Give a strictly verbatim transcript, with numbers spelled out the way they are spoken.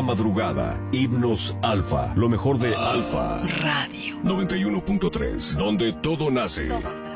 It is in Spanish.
madrugada, Himnos Alfa, lo mejor de Alfa Radio noventa y uno punto tres, donde todo nace.